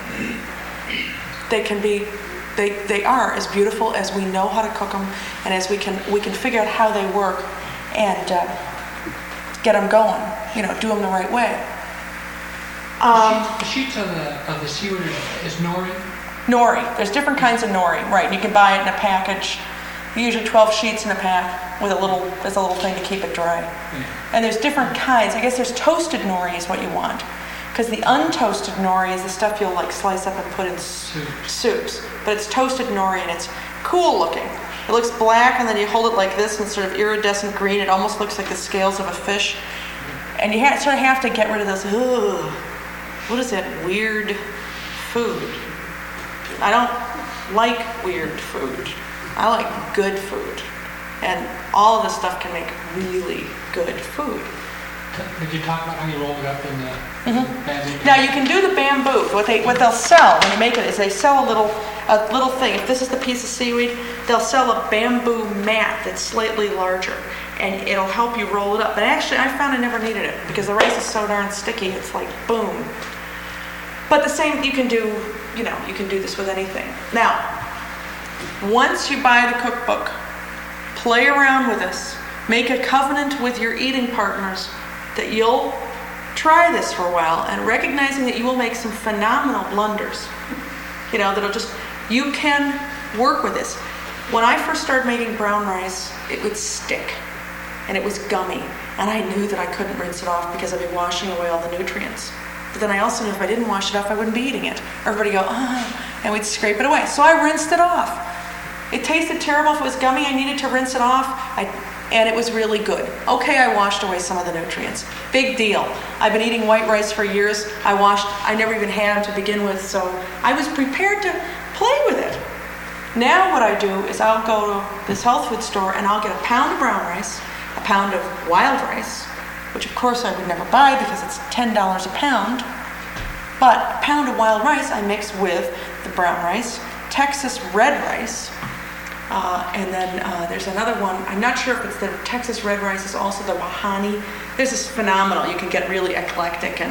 they are as beautiful as we know how to cook them and as we can figure out how they work and get them going, do them the right way. The sheets of the seaweed is nori? Nori. There's different kinds of nori, right? You can buy it in a package. Usually 12 sheets in a pack with there's a little thing to keep it dry. Yeah. And there's different kinds. I guess there's toasted nori is what you want. Because the untoasted nori is the stuff you'll slice up and put in soups. But it's toasted nori and it's cool looking. It looks black and then you hold it like this and sort of iridescent green. It almost looks like the scales of a fish. And you sort of have to get rid of those, what is that weird food? I don't like weird food. I like good food. And all of this stuff can make really good food. Did you talk about how you roll it up in the bamboo? Now you can do the bamboo. What they'll sell when you make it is they sell a little thing. If this is the piece of seaweed, they'll sell a bamboo mat that's slightly larger. And it'll help you roll it up. But actually, I found I never needed it because the rice is so darn sticky. It's like boom. But the same, you can do this with anything. Now, once you buy the cookbook, play around with this. Make a covenant with your eating partners that you'll try this for a while and recognizing that you will make some phenomenal blunders. You can work with this. When I first started making brown rice, it would stick and it was gummy. And I knew that I couldn't rinse it off because I'd be washing away all the nutrients. But then I also knew if I didn't wash it off, I wouldn't be eating it. Everybody would go, and we'd scrape it away. So I rinsed it off. It tasted terrible. If it was gummy, I needed to rinse it off. And it was really good. Okay, I washed away some of the nutrients. Big deal. I've been eating white rice for years. I never even had them to begin with, so I was prepared to play with it. Now what I do is I'll go to this health food store and I'll get a pound of brown rice, a pound of wild rice, which of course I would never buy because it's $10 a pound. But a pound of wild rice I mix with the brown rice, Texas red rice, and then there's another one. I'm not sure if it's the Texas red rice, is also the Wahani. This is phenomenal. You can get really eclectic and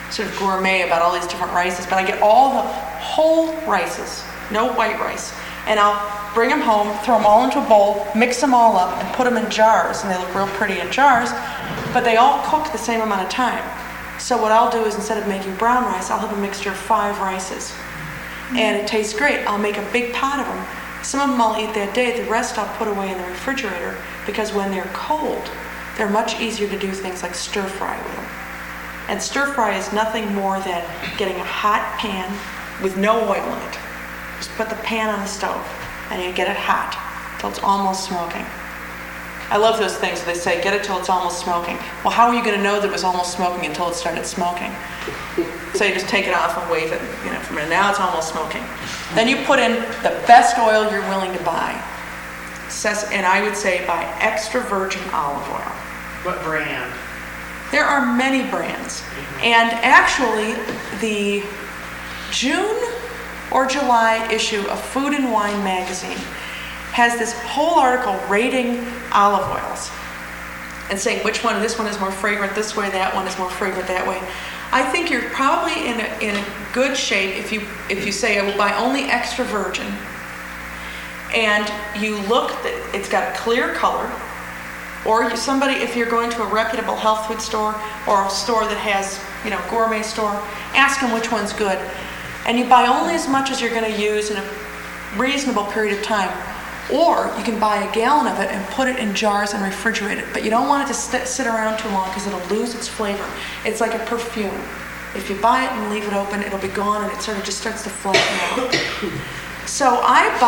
sort of gourmet about all these different rices, but I get all the whole rices, no white rice, and I'll bring them home, throw them all into a bowl, mix them all up, and put them in jars, and they look real pretty in jars, but they all cook the same amount of time. So what I'll do is, instead of making brown rice, I'll have a mixture of 5 rices, and it tastes great. I'll make a big pot of them. Some of them I'll eat that day, the rest I'll put away in the refrigerator, because when they're cold, they're much easier to do things like stir fry with them. And stir fry is nothing more than getting a hot pan with no oil in it. Just put the pan on the stove and you get it hot till it's almost smoking. I love those things where they say, get it till it's almost smoking. Well, how are you going to know that it was almost smoking until it started smoking? So you just take it off and wave it, for a minute. Now it's almost smoking. Then you put in the best oil you're willing to buy. And I would say buy extra virgin olive oil. What brand? There are many brands. And actually, the June or July issue of Food and Wine magazine has this whole article rating olive oils and saying which one, this one is more fragrant this way, that one is more fragrant that way. I think you're probably in a good shape if you say I will buy only extra virgin, and you look that it's got a clear color. Or if you're going to a reputable health food store or a store that has, gourmet store, ask them which one's good. And you buy only as much as you're going to use in a reasonable period of time. Or you can buy a gallon of it and put it in jars and refrigerate it. But you don't want it to sit around too long because it'll lose its flavor. It's like a perfume. If you buy it and leave it open, it'll be gone and it sort of just starts to flatten out. So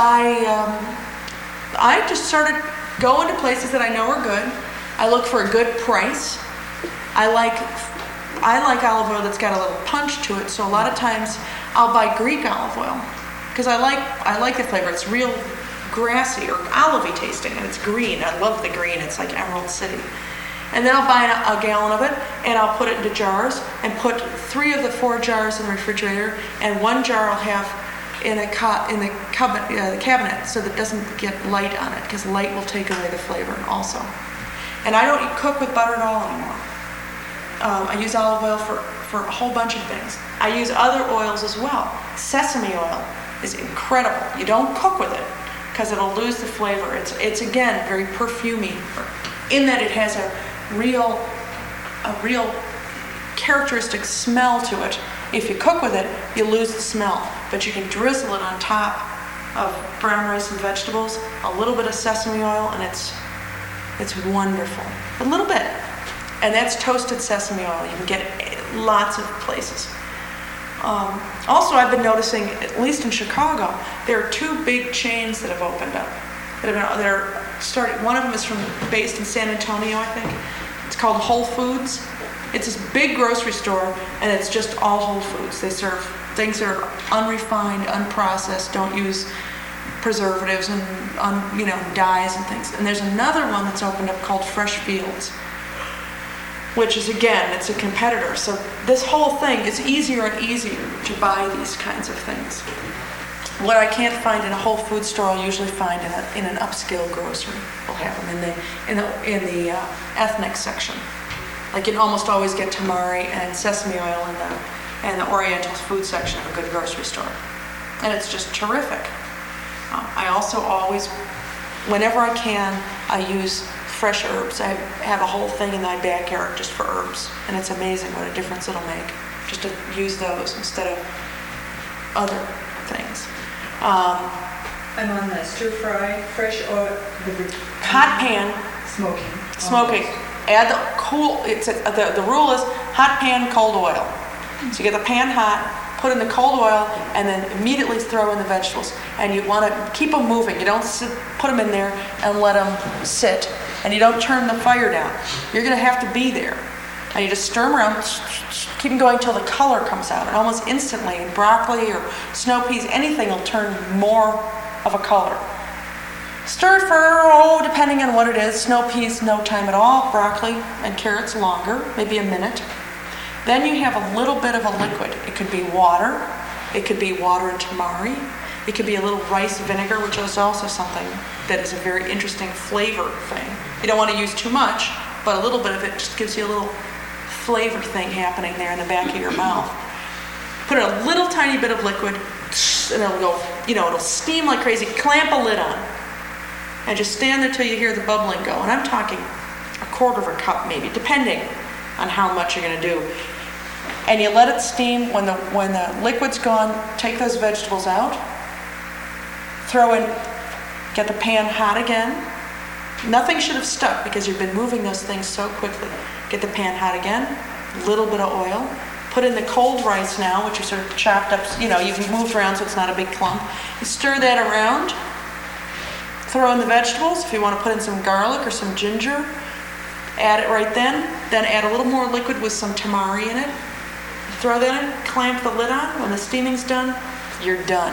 I just started going to places that I know are good. I look for a good price. I like olive oil that's got a little punch to it. So a lot of times I'll buy Greek olive oil because I like the flavor. It's real grassy or olivey tasting, and it's green. I love the green. It's like Emerald City. And then I'll buy a gallon of it, and I'll put it into jars and put 3 of the 4 jars in the refrigerator, and 1 jar I'll have in the cabinet so that it doesn't get light on it, because light will take away the flavor also. And I don't cook with butter at all anymore. I use olive oil for a whole bunch of things. I use other oils as well. Sesame oil is incredible. You don't cook with it because it'll lose the flavor. It's again very perfumey in that it has a real characteristic smell to it. If you cook with it, you lose the smell, but you can drizzle it on top of brown rice and vegetables, a little bit of sesame oil, and it's wonderful. A little bit. And that's toasted sesame oil. You can get it lots of places. Also, I've been noticing, at least in Chicago, there are 2 big chains that have opened up. That are starting. One of them is based in San Antonio, I think. It's called Whole Foods. It's this big grocery store, and it's just all whole foods. They serve things that are unrefined, unprocessed, don't use preservatives and dyes and things. And there's another one that's opened up called Fresh Fields, which is, again, it's a competitor. So this whole thing, it's easier and easier to buy these kinds of things. What I can't find in a Whole Food store, I'll usually find in an upscale grocery. We'll have them in the ethnic section. Like you almost always get tamari and sesame oil in the Oriental food section of a good grocery store. And it's just terrific. I also always, whenever I can, I use fresh herbs. I have a whole thing in my backyard just for herbs. And it's amazing what a difference it'll make just to use those instead of other things. I'm on the stir fry, fresh oil, hot pan. Smoking. Add the rule is hot pan, cold oil. So you get the pan hot, put in the cold oil, and then immediately throw in the vegetables. And you want to keep them moving. You don't put them in there and let them sit. And you don't turn the fire down. You're going to have to be there. And you just stir them around, keep them going until the color comes out. And almost instantly, in broccoli or snow peas, anything will turn more of a color. Stir for, depending on what it is, snow peas, no time at all. Broccoli and carrots, longer, maybe a minute. Then you have a little bit of a liquid. It could be water. It could be water and tamari. It could be a little rice vinegar, which is also something that is a very interesting flavor thing. You don't want to use too much, but a little bit of it just gives you a little flavor thing happening there in the back of your mouth. Put a little tiny bit of liquid, and it'll go, it'll steam like crazy. Clamp a lid on, and just stand there till you hear the bubbling go. And I'm talking a quarter of a cup maybe, depending on how much you're going to do. And you let it steam. When the liquid's gone, take those vegetables out. Throw in, get the pan hot again. Nothing should have stuck because you've been moving those things so quickly. Get the pan hot again, a little bit of oil. Put in the cold rice now, which you sort of chopped up, you've moved around so it's not a big clump. You stir that around. Throw in the vegetables. If you want to put in some garlic or some ginger, add it right then. Then add a little more liquid with some tamari in it. Throw that in, clamp the lid on. When the steaming's done, you're done.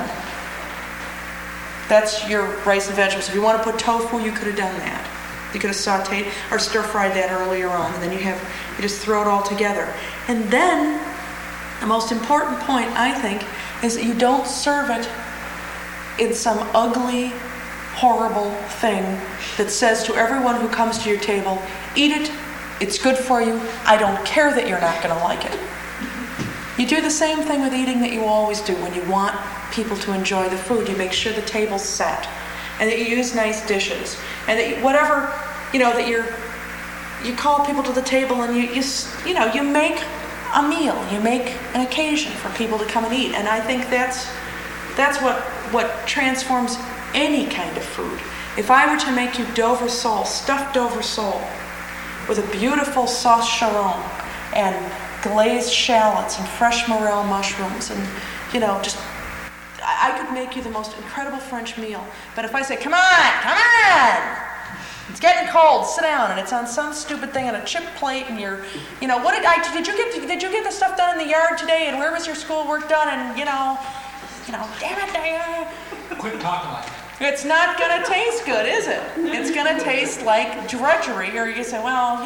That's your rice and vegetables. If you want to put tofu, you could have done that. You could have sauteed or stir-fried that earlier on, and then you just throw it all together. And then, the most important point, I think, is that you don't serve it in some ugly, horrible thing that says to everyone who comes to your table, eat it, it's good for you, I don't care that you're not going to like it. You do the same thing with eating that you always do when you want people to enjoy the food. You make sure the table's set, and that you use nice dishes, and that whatever, that you call people to the table, and you make a meal, you make an occasion for people to come and eat. And I think that's what transforms any kind of food. If I were to make you Dover sole, stuffed Dover sole, with a beautiful sauce charon and glazed shallots and fresh morel mushrooms, and I could make you the most incredible French meal. But if I say, come on, it's getting cold, sit down, and it's on some stupid thing on a chip plate, and you're, what did you get the stuff done in the yard today, and where was your schoolwork done, and damn it, Quit talking like that. It's not gonna taste good, is it? It's gonna taste like drudgery, or you say, well,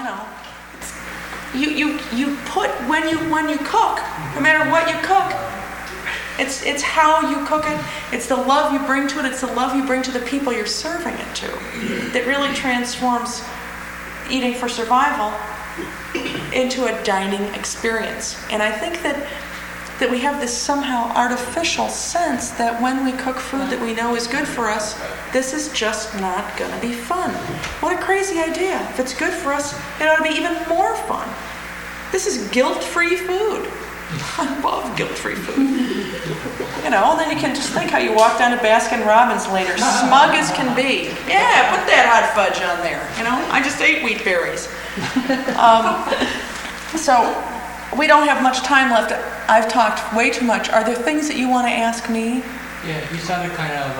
you put when you cook, no matter what you cook, it's how you cook it, it's the love you bring to it, it's the love you bring to the people you're serving it to that really transforms eating for survival into a dining experience. And I think that we have this somehow artificial sense that when we cook food that we know is good for us, this is just not going to be fun. What a crazy idea. If it's good for us, it ought to be even more fun. This is guilt-free food. I love guilt-free food. And then you can just think how you walk down to Baskin-Robbins later, smug as can be. Yeah, put that hot fudge on there. I just ate wheat berries. So we don't have much time left. I've talked way too much. Are there things that you want to ask me? Yeah, you sounded kind of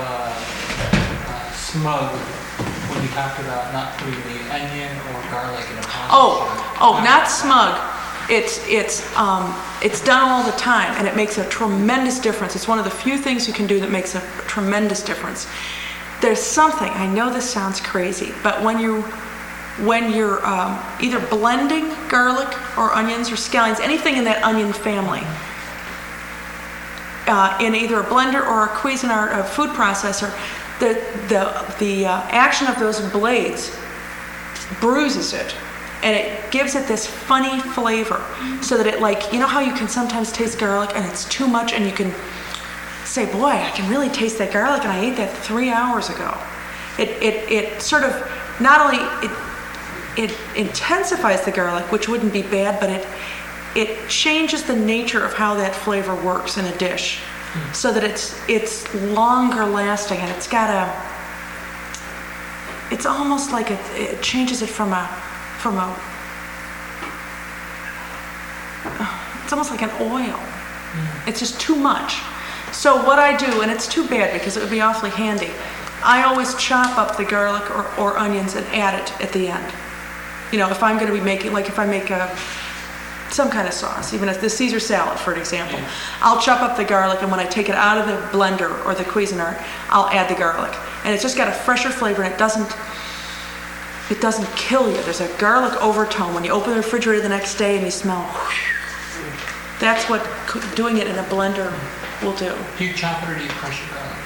smug when you talked about not putting the onion or garlic in a pasta. Not smug. It's done all the time, and it makes a tremendous difference. It's one of the few things you can do that makes a tremendous difference. There's something, I know this sounds crazy, but when you're either blending garlic or onions or scallions, anything in that onion family, in either a blender or a Cuisinart food processor, the action of those blades bruises it, and it gives it this funny flavor, so that it, how you can sometimes taste garlic and it's too much, and you can say, boy, I can really taste that garlic, and I ate that 3 hours ago. It sort of, not only it intensifies the garlic, which wouldn't be bad, but it changes the nature of how that flavor works in a dish, so that it's longer lasting, and it's almost like it changes it from a it's almost like an oil. It's just too much. So what I do, and it's too bad because it would be awfully handy, I always chop up the garlic or onions and add it at the end. If I'm going to be making, if I make some kind of sauce, even the Caesar salad, for example, I'll chop up the garlic, and when I take it out of the blender or the Cuisinart, I'll add the garlic. And it's just got a fresher flavor, and it doesn't kill you. There's a garlic overtone when you open the refrigerator the next day and you smell, whoosh. That's what doing it in a blender will do. Do you chop it or do you crush the garlic?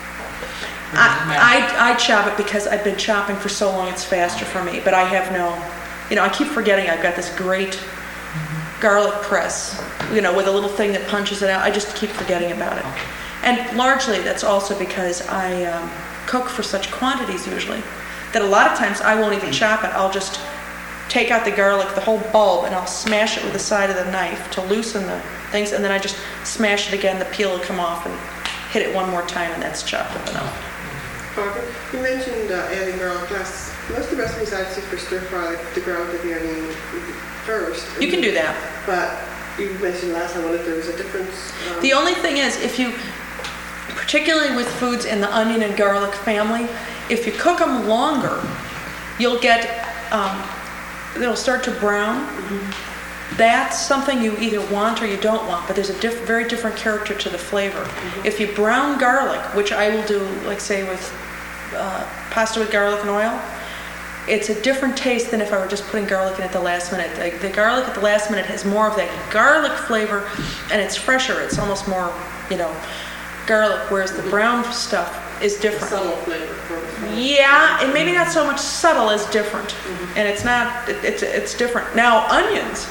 I chop it because I've been chopping for so long it's faster for me, but I have no, I keep forgetting I've got this great garlic press, with a little thing that punches it out. I just keep forgetting about it. And largely that's also because I cook for such quantities usually that a lot of times I won't even chop it. I'll just take out the garlic, the whole bulb, and I'll smash it with the side of the knife to loosen the things, and then I just smash it again, the peel will come off, and hit it one more time, and that's chopped up enough. Barbara, you mentioned adding garlic last. Most of the recipes I've seen for stir fry, like the garlic and the onion first. You can do that. But you mentioned last time, if there was a difference. The only thing is, if you, particularly with foods in the onion and garlic family, if you cook them longer, you'll get, they'll start to brown. Mm-hmm. That's something you either want or you don't want, but there's a very different character to the flavor. Mm-hmm. If you brown garlic, which I will do, like say with pasta with garlic and oil, it's a different taste than if I were just putting garlic in at the last minute. The garlic at the last minute has more of that garlic flavor, and it's fresher. It's almost more, garlic, whereas the brown stuff is different. Subtle flavor. Yeah, and maybe not so much subtle as different. Mm-hmm. And it's not, it's different. Now, onions,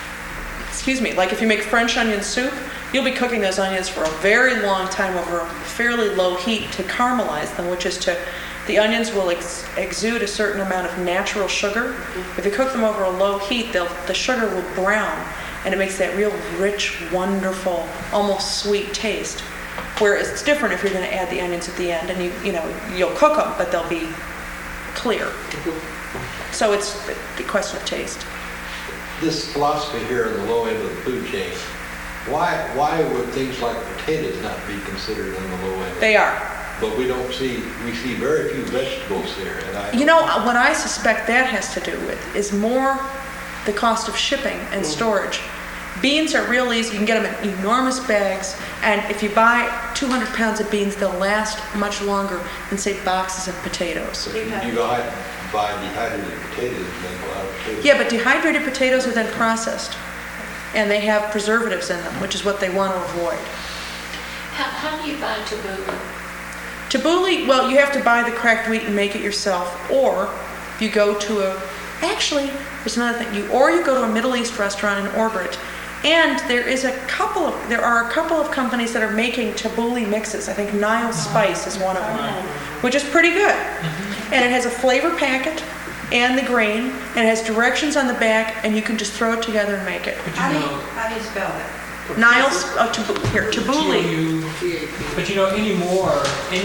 like if you make French onion soup, you'll be cooking those onions for a very long time over a fairly low heat to caramelize them, which is the onions will exude a certain amount of natural sugar. Mm-hmm. If you cook them over a low heat, the sugar will brown, and it makes that real rich, wonderful, almost sweet taste. Whereas it's different if you're going to add the onions at the end, and you'll cook them, but they'll be clear. Mm-hmm. So it's a question of taste. This philosophy here on the low end of the food chain, why would things like potatoes not be considered on the low end? They are. But we see very few vegetables here. And what I suspect that has to do with is more the cost of shipping and storage. Beans are real easy. You can get them in enormous bags, and if you buy 200 pounds of beans, they'll last much longer than, say, boxes of potatoes. So you buy dehydrated potatoes and make a lot of potatoes. Yeah, but dehydrated potatoes are then processed, and they have preservatives in them, which is what they want to avoid. How do you buy tabbouleh? Tabbouleh, well, you have to buy the cracked wheat and make it yourself, or if you go to actually, there's another thing. You go to a Middle East restaurant and order it. And there are a couple of companies that are making tabbouleh mixes. I think Nile Spice is one of them, which is pretty good. And it has a flavor packet and the grain, and it has directions on the back, and you can just throw it together and make it. How do you spell it? Nile's tabbouleh. But anymore,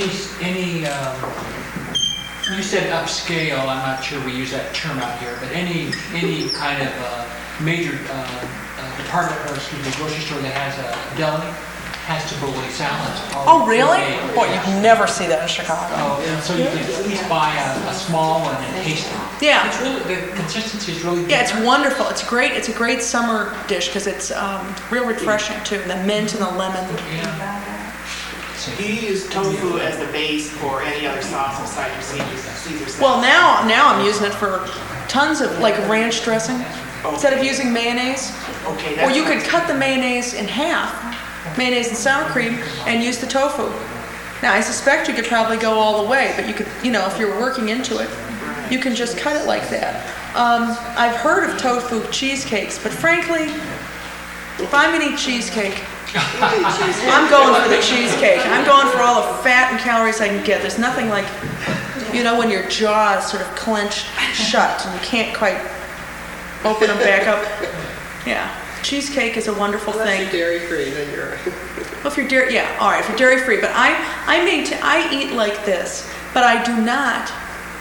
you said upscale. I'm not sure we use that term out here, but any kind of major department or grocery store that has a deli has tabbouleh salads. Oh, really? Boy, you'd never see that in Chicago. Oh, so you can at least buy a small one and taste it. Yeah. It's really, the consistency is really good. Yeah, it's wonderful. It's great. It's a great summer dish because it's real refreshing too. The mint and the lemon. Yeah. Do you use tofu as the base for any other sauce besides your Caesar salad? Well, now I'm using it for tons of ranch dressing instead of using mayonnaise. Okay. Or you could cut the mayonnaise in half, mayonnaise and sour cream, and use the tofu. Now, I suspect you could probably go all the way, but you could, if you're working into it, you can just cut it like that. I've heard of tofu cheesecakes, but frankly, if I'm going to eat cheesecake, I'm going for the cheesecake. I'm going for all the fat and calories I can get. There's nothing like, when your jaw is sort of clenched shut and you can't quite open them back up. Yeah. Cheesecake is a wonderful thing. If you're dairy-free, then you're right. Well, if you're all right, if you're dairy-free. But I eat like this, but I do not,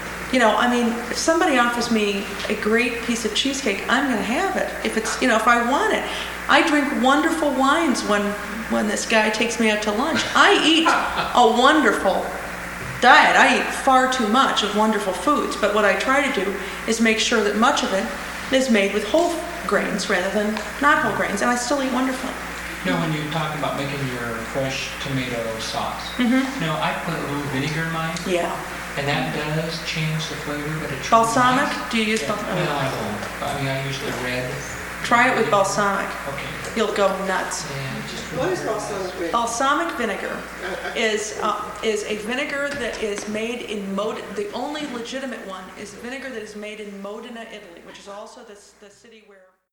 if somebody offers me a great piece of cheesecake, I'm going to have it. If it's, if I want it. I drink wonderful wines when this guy takes me out to lunch. I eat a wonderful diet. I eat far too much of wonderful foods, but what I try to do is make sure that much of it is made with whole grains rather than not whole grains, and I still eat wonderfully. When you talk about making your fresh tomato sauce, I put a little vinegar in mine. Yeah. And that does change the flavor, but it's balsamic? Nice. Do you use balsamic? No, I don't. I use the red. Try it with balsamic. Okay. You'll go nuts. What is balsamic vinegar? Balsamic vinegar is a vinegar that is made in Modena. The only legitimate one is vinegar that is made in Modena, Italy, which is also the city where